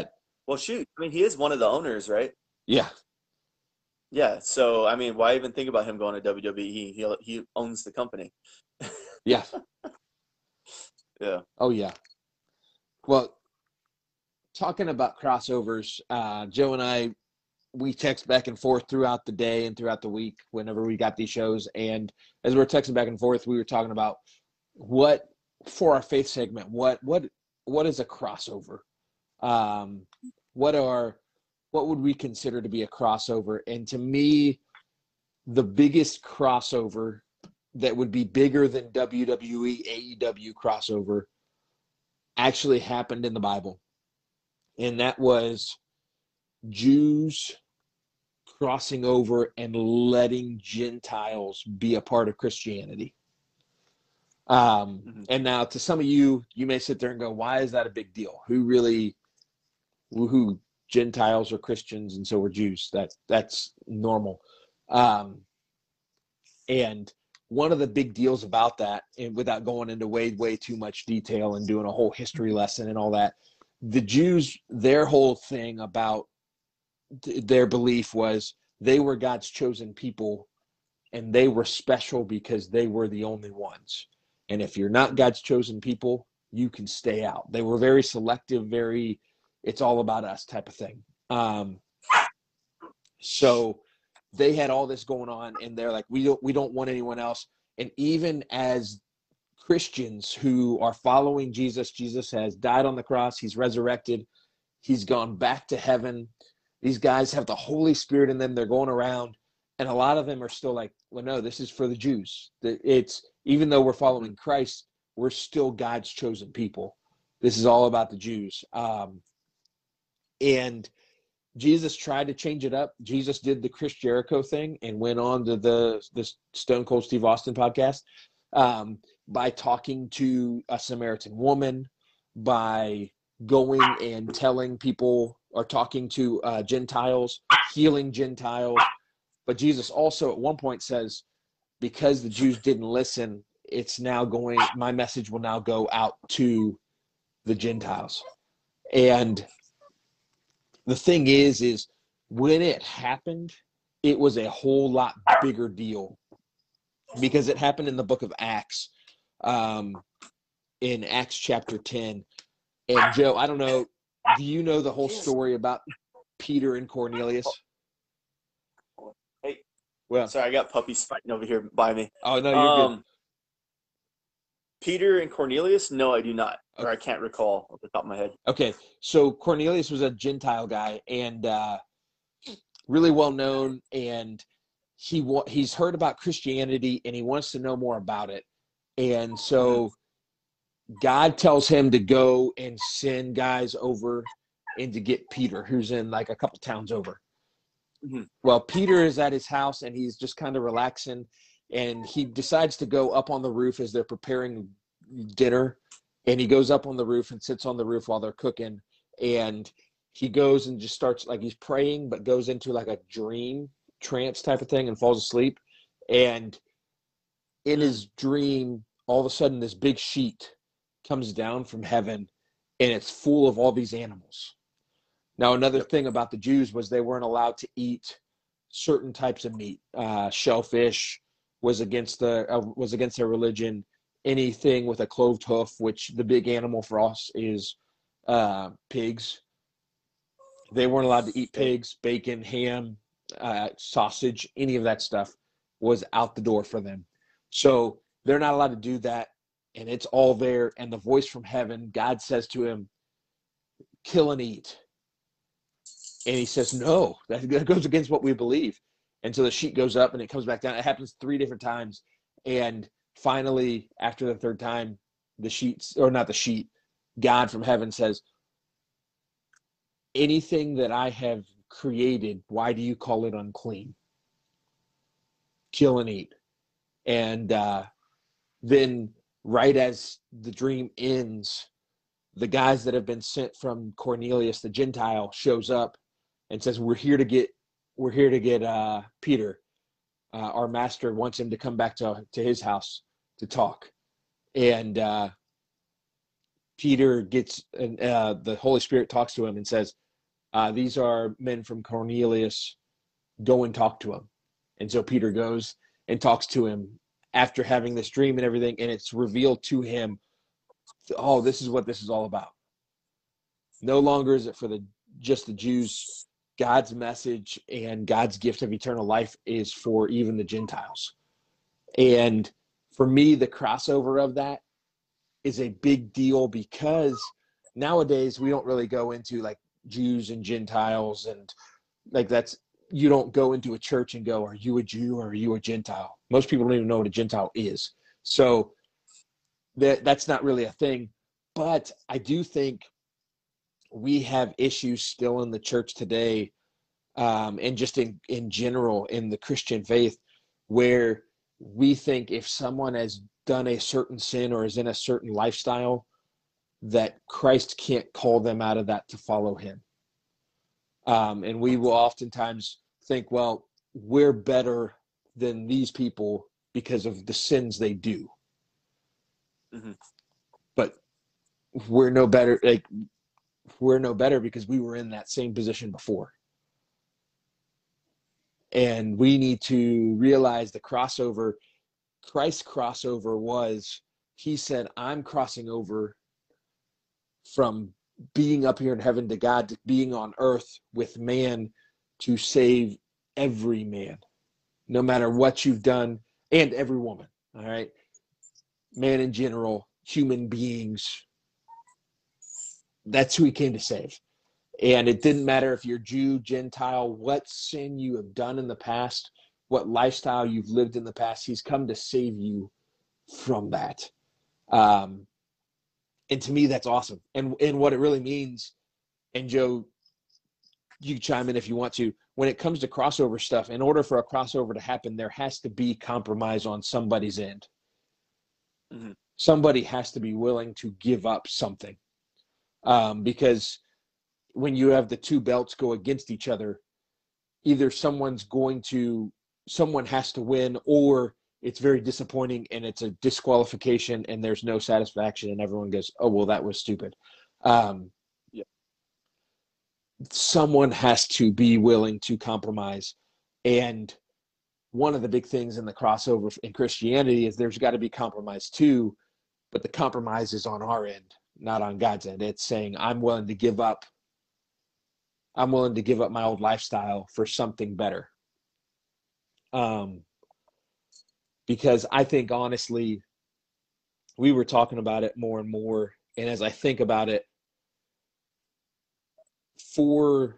S1: Well, shoot. I mean, he is one of the owners, right?
S2: Yeah,
S1: Yeah. So, I mean, why even think about him going to W W E? He he owns the company.
S2: yeah,
S1: Yeah.
S2: oh yeah. Well, talking about crossovers, uh, Joe and I, we text back and forth throughout the day and throughout the week whenever we got these shows. And as we were texting back and forth, we were talking about what for our faith segment, what what what is a crossover? Um, what are what would we consider to be a crossover? And to me, the biggest crossover that would be bigger than W W E A E W crossover actually happened in the Bible. And that was Jews crossing over and letting Gentiles be a part of Christianity. Um,
S1: Mm-hmm.
S2: and now to some of you, you may sit there and go, why is that a big deal? Who really, who Gentiles are Christians and so are Jews? That, that's normal. Um, and one of the big deals about that, and without going into way, way too much detail and doing a whole history lesson and all that, the Jews, their whole thing about th- their belief was they were God's chosen people and they were special because they were the only ones. And if you're not God's chosen people, you can stay out. They were very selective, very, it's all about us type of thing. Um, so they had all this going on and they're like, we don't, we don't want anyone else. And even as Christians who are following Jesus, Jesus has died on the cross, he's resurrected, he's gone back to heaven. These guys have the Holy Spirit in them. They're going around. And a lot of them are still like, well, no, this is for the Jews. It's, even though we're following Christ, we're still God's chosen people. This is all about the Jews. Um, and Jesus tried to change it up. Jesus did the Chris Jericho thing and went on to the, the Stone Cold Steve Austin podcast um, by talking to a Samaritan woman, by going and telling people or talking to uh, Gentiles, healing Gentiles. But Jesus also at one point says, because the Jews didn't listen, it's now going, my message will now go out to the Gentiles. And the thing is, is when it happened, it was a whole lot bigger deal because it happened in the book of Acts, um, in Acts chapter ten. And Joe, I don't know, do you know the whole story about Peter and Cornelius?
S1: Hey,
S2: Well,
S1: sorry, I got puppies fighting over here by me.
S2: oh no, you're
S1: Um,
S2: good.
S1: Peter and Cornelius? No, I do not, or
S2: Okay.
S1: I can't recall off the top of my head.
S2: Okay, so Cornelius was a Gentile guy and uh, really well known, and he wa- he's heard about Christianity and he wants to know more about it. And so God tells him to go and send guys over and to get Peter, who's in like a couple towns over.
S1: Mm-hmm.
S2: Well, Peter is at his house and he's just kind of relaxing, and he decides to go up on the roof as they're preparing dinner. And he goes up on the roof and sits on the roof while they're cooking. And he goes and just starts like he's praying, but goes into like a dream trance type of thing and falls asleep. And in his dream, all of a sudden, this big sheet comes down from heaven and it's full of all these animals. Now, another
S1: Yep.
S2: thing about the Jews was they weren't allowed to eat certain types of meat. Uh, shellfish was against the uh, was against their religion. Anything with a cloved hoof, which the big animal for us is uh, pigs. They weren't allowed to eat pigs, bacon, ham, uh, sausage, any of that stuff was out the door for them. So they're not allowed to do that, and it's all there. And the voice from heaven, God says to him, kill and eat. And he says, no, that goes against what we believe. And so the sheet goes up and it comes back down. It happens three different times. And finally, after the third time, the sheets, or not the sheet, God from heaven says, anything that I have created, why do you call it unclean? Kill and eat. And uh, then right as the dream ends, the guys that have been sent from Cornelius, the Gentile, shows up and says, we're here to get, we're here to get uh, Peter. Uh, our master wants him to come back to, to his house to talk. And uh, Peter gets, uh, the Holy Spirit talks to him and says, Uh, these are men from Cornelius. Go and talk to him. And so Peter goes and talks to him after having this dream and everything, and it's revealed to him, oh, this is what this is all about. No longer is it for the just the Jews. God's message and God's gift of eternal life is for even the Gentiles. And for me, the crossover of that is a big deal, because nowadays we don't really go into like Jews and Gentiles, and like that's, you don't go into a church and go, are you a Jew or are you a Gentile? Most people don't even know what a Gentile is. So that that's not really a thing. But I do think we have issues still in the church today, um, and just in, in general in the Christian faith, where we think if someone has done a certain sin or is in a certain lifestyle, that Christ can't call them out of that to follow him. Um, and we will oftentimes think, well, we're better than these people because of the sins they do. Mm-hmm. But we're no better, like, we're no better because we were in that same position before. And we need to realize the crossover. Christ's crossover was, he said, I'm crossing over from being up here in heaven to God to being on earth with man to save every man, no matter what you've done, and every woman. All right. Man in general, human beings. That's who he came to save. And it didn't matter if you're Jew, Gentile, what sin you have done in the past, what lifestyle you've lived in the past. He's come to save you from that. Um, and to me, that's awesome. And, and what it really means, and Joe, you chime in if you want to, when it comes to crossover stuff, in order for a crossover to happen, there has to be compromise on somebody's end. Mm-hmm. Somebody has to be willing to give up something. Um, because when you have the two belts go against each other, either someone's going to, someone has to win, or it's very disappointing and it's a disqualification and there's no satisfaction and everyone goes, oh, well, that was stupid. Um, yeah. Someone has to be willing to compromise. And one of the big things in the crossover in Christianity is there's got to be compromise too, but the compromise is on our end, not on God's end. It's saying, I'm willing to give up I'm willing to give up my old lifestyle for something better. Um, because I think, honestly, we were talking about it more and more. And as I think about it, for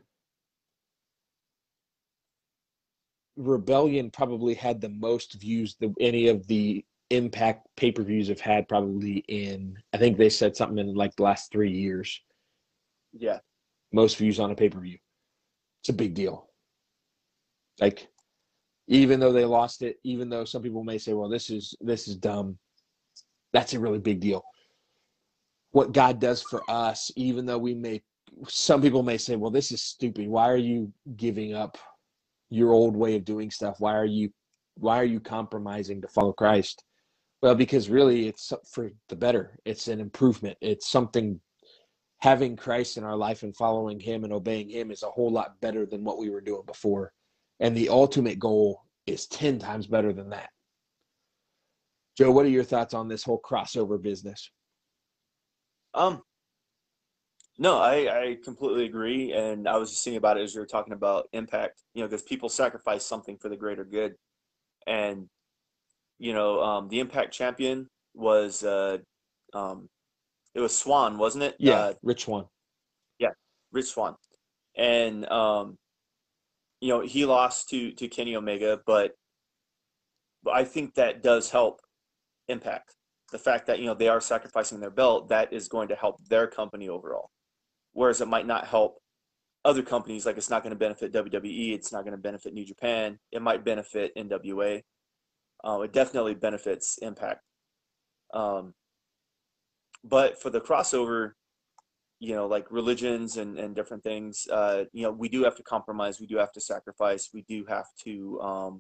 S2: Rebellion probably had the most views that any of the Impact pay-per-views have had, probably in, I think they said something in like the last three years. Yeah. Most views on a pay-per-view. It's a big deal. Like, even though they lost it, even though some people may say, well, this is this is dumb, that's a really big deal. What God does for us, even though we may, some people may say, well, this is stupid. Why are you giving up your old way of doing stuff? Why are you why are you compromising to follow Christ? Well, because really it's for the better. It's an improvement. It's something. Having Christ in our life and following him and obeying him is a whole lot better than what we were doing before. And the ultimate goal is ten times better than that. Joe, what are your thoughts on this whole crossover business?
S1: Um, no, I, I completely agree. And I was just thinking about it as you were talking about Impact, you know, because people sacrifice something for the greater good. And, you know, um, the Impact champion was, uh, um, it was Swan, wasn't it?
S2: Yeah,
S1: uh,
S2: Rich Swann.
S1: Yeah, Rich Swann. And, um, you know, he lost to, to Kenny Omega, but, but I think that does help Impact. The fact that, you know, they are sacrificing their belt, that is going to help their company overall. Whereas it might not help other companies, like it's not going to benefit W W E, it's not going to benefit New Japan, it might benefit N W A. Uh, it definitely benefits Impact. Um, but for the crossover, you know, like religions and, and different things, uh, you know, we do have to compromise. We do have to sacrifice. We do have to, um,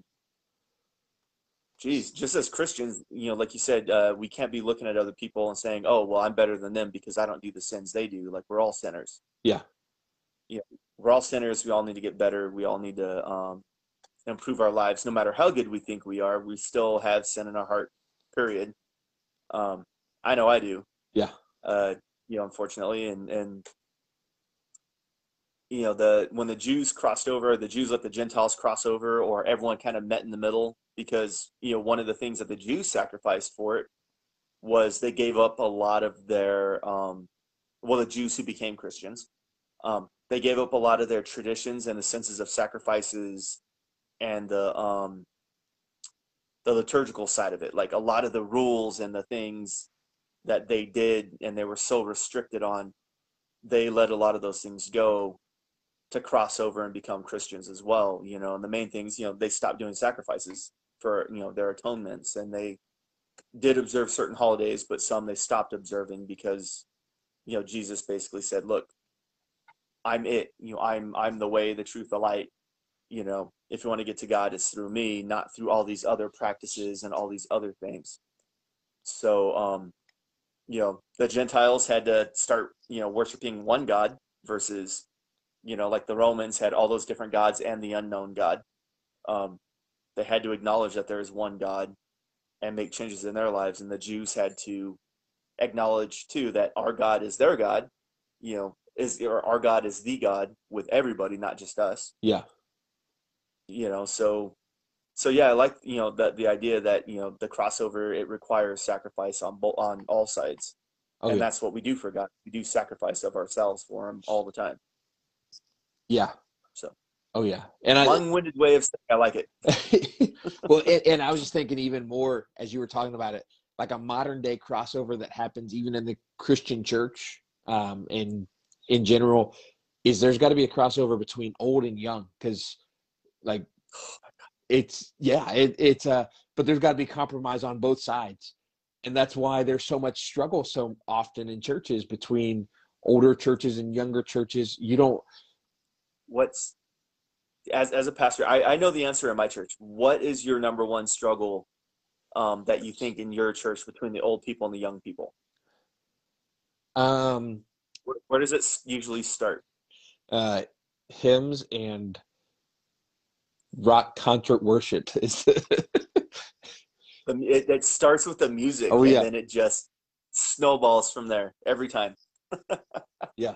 S1: geez, just as Christians, you know, like you said, uh, we can't be looking at other people and saying, oh, well, I'm better than them because I don't do the sins they do. Like, we're all sinners.
S2: Yeah.
S1: Yeah. we're all sinners. We all need to get better. We all need to um, improve our lives. No matter how good we think we are, we still have sin in our heart, period. Um, I know I do.
S2: Yeah.
S1: Uh, you know, unfortunately, and, and, you know, the, when the Jews crossed over, the Jews let the Gentiles cross over, or everyone kind of met in the middle, because, you know, one of the things that the Jews sacrificed for it was they gave up a lot of their, um, well, the Jews who became Christians, um, they gave up a lot of their traditions and the senses of sacrifices and the, um, the liturgical side of it. Like a lot of the rules and the things that they did and they were so restricted on, they let a lot of those things go to cross over and become Christians as well. You know, and the main things, you know, they stopped doing sacrifices for, you know, their atonements, and they did observe certain holidays, but some they stopped observing because, you know, Jesus basically said, look, I'm it, you know, I'm, I'm the way, the truth, the light. You know, if you want to get to God, it's through me, not through all these other practices and all these other things. So, um, you know, the Gentiles had to start, you know, worshiping one God versus, you know, like the Romans had all those different gods and the unknown God. Um, they had to acknowledge that there is one God and make changes in their lives. And the Jews had to acknowledge too that our God is their God, you know, is or our God is the God with everybody, not just us.
S2: Yeah.
S1: You know, so so yeah, I like, you know, that the idea that, you know, the crossover, it requires sacrifice on both, on all sides.
S2: Oh
S1: And
S2: yeah.
S1: that's what we do for God. We do sacrifice of ourselves for him all the time.
S2: Yeah.
S1: So
S2: Oh yeah. And I
S1: long-winded way of saying I like it.
S2: well, and, and I was just thinking even more as you were talking about it, like a modern day crossover that happens even in the Christian church, um, and in general, is there's got to be a crossover between old and young, because like it's yeah it, it's uh but there's got to be compromise on both sides, and that's why there's so much struggle so often in churches between older churches and younger churches. You don't
S1: What's, as as a pastor, I, I know the answer in my church. What is your number one struggle um, that you think in your church between the old people and the young people?
S2: um
S1: Where, where does it usually start?
S2: uh hymns and rock concert worship is
S1: The, it, it starts with the music,
S2: oh
S1: and
S2: yeah.
S1: then it just snowballs from there every time.
S2: Yeah.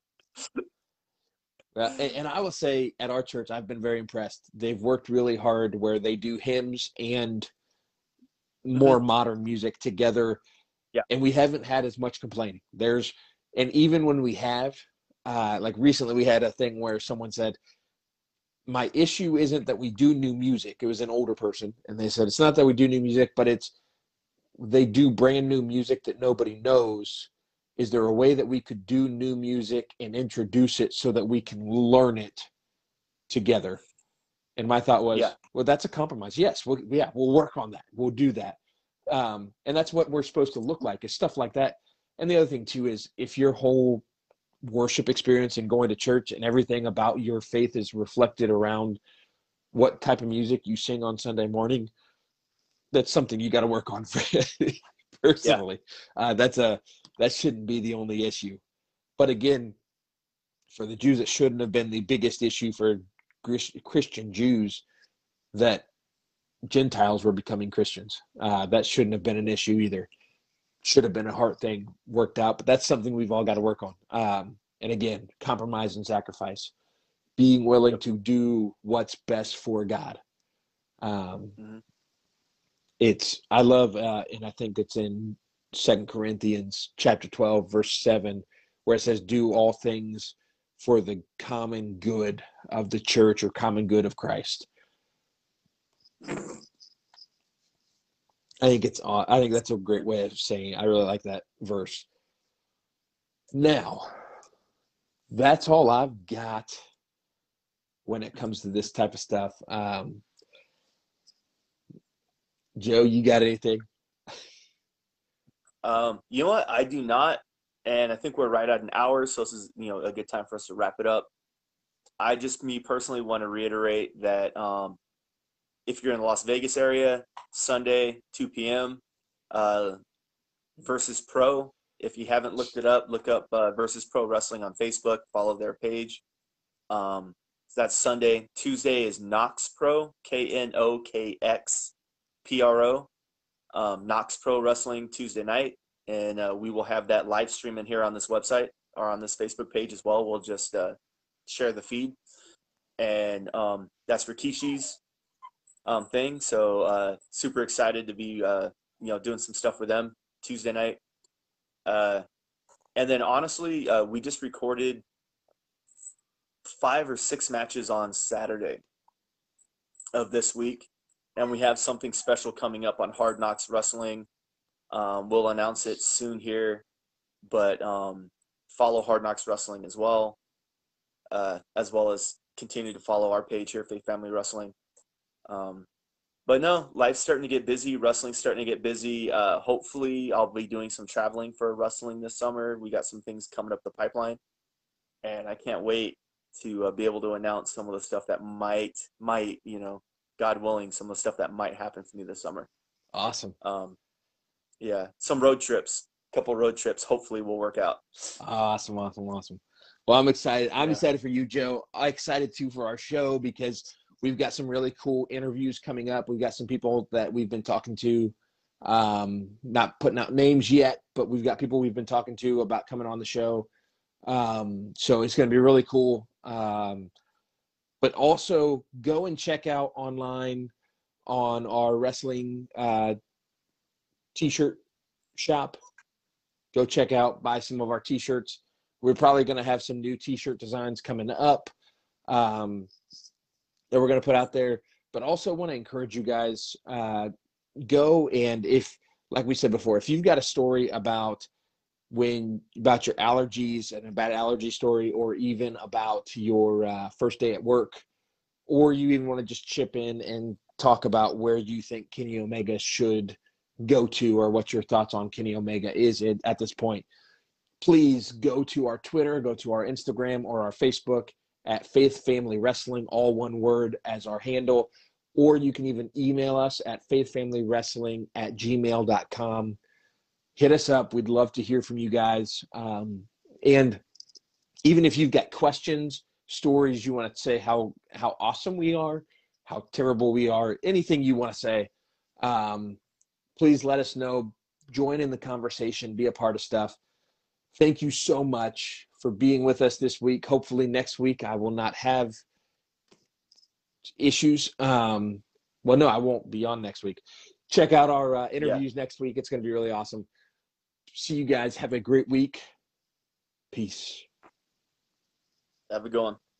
S2: Uh, and, and I will say at our church, I've been very impressed. They've worked really hard where they do hymns and
S1: Hmm.
S2: more modern music together.
S1: Yeah.
S2: And we haven't had as much complaining. There's, and even when we have, uh, like recently we had a thing where someone said, my issue isn't that we do new music. It was an older person. And they said, it's not that we do new music, but it's, they do brand new music that nobody knows. Is there a way that we could do new music and introduce it so that we can learn it together? And my thought
S1: Yeah.
S2: was, well, that's a compromise. Yes, we'll, yeah, we'll work on that. We'll do that. Um, and that's what we're supposed to look like, is stuff like that. And the other thing too is if your whole worship experience and going to church and everything about your faith is reflected around what type of music you sing on Sunday morning, that's something you got to work on
S1: Yeah.
S2: personally. Uh, that's a that shouldn't be the only issue. But again, for the Jews, it shouldn't have been the biggest issue for Christian Jews that Gentiles were becoming Christians. Uh, that shouldn't have been an issue either. Should have been a hard thing worked out, but that's something we've all got to work on. Um, and again, compromise and sacrifice, being willing
S1: Yep.
S2: to do what's best for God. Um,
S1: Hmm.
S2: it's I love, uh, and I think it's in Second Corinthians chapter twelve, verse seven, where it says, "Do all things for the common good of the church or common good of Christ." I think it's I think that's a great way of saying it. I really like that verse. Now, that's all I've got when it comes to this type of stuff. Um, Joe, you got anything?
S1: Um, you know what? I do not, and I think we're right at an hour, so this is, you know, a good time for us to wrap it up. I just, me personally, want to reiterate that um, if you're in the Las Vegas area, Sunday, two p.m., uh, Versus Pro. If you haven't looked it up, look up uh, Versus Pro Wrestling on Facebook. Follow their page. Um, so that's Sunday. Tuesday is Knox Pro, K N O K X P R O, um, Knox Pro Wrestling Tuesday night. And uh, we will have that live streaming here on this website or on this Facebook page as well. We'll just uh, share the feed. And um, that's Rikishi's um, thing. So uh, super excited to be, uh, you know, doing some stuff with them Tuesday night. Uh, and then honestly, uh, we just recorded five or six matches on Saturday of this week. And we have something special coming up on Hard Knocks Wrestling. Um, we'll announce it soon here, but um, follow Hard Knocks Wrestling as well, uh, as well as continue to follow our page here, Faith Family Wrestling. Um, but no, life's starting to get busy. Wrestling's starting to get busy. Uh, hopefully I'll be doing some traveling for wrestling this summer. We got some things coming up the pipeline, and I can't wait to uh, be able to announce some of the stuff that might, might, you know, God willing, some of the stuff that might happen for me this summer.
S2: Awesome.
S1: Um, yeah, some road trips, a couple road trips, hopefully will work out.
S2: Awesome, awesome, awesome. Well, I'm excited. I'm
S1: Yeah.
S2: excited for you, Joe. I'm excited too for our show because we've got some really cool interviews coming up. We've got some people that we've been talking to, um, not putting out names yet, but we've got people we've been talking to about coming on the show. Um, so it's going to be really cool. Um, but also go and check out online on our wrestling uh, t-shirt shop. Go check out, buy some of our t-shirts. We're probably going to have some new t-shirt designs coming up um, that we're going to put out there. But also want to encourage you guys, uh, go and if, like we said before, if you've got a story about when about your allergies and a bad allergy story, or even about your uh, first day at work, or you even want to just chip in and talk about where you think Kenny Omega should go to, or what your thoughts on Kenny Omega is at this point, please go to our Twitter, go to our Instagram or our Facebook at Faith Family Wrestling, all one word as our handle, or you can even email us at faithfamilywrestling at gmail dot com. Hit us up. We'd love to hear from you guys. Um, and even if you've got questions, stories, you want to say how, how awesome we are, how terrible we are, anything you want to say, um, please let us know. Join in the conversation. Be a part of stuff. Thank you so much for being with us this week. Hopefully next week I will not have issues. Um, well, no, I won't be on next week. Check out our uh, interviews yeah. next week. It's going to be really awesome. See you guys. Have a great week. Peace.
S1: Have a good one.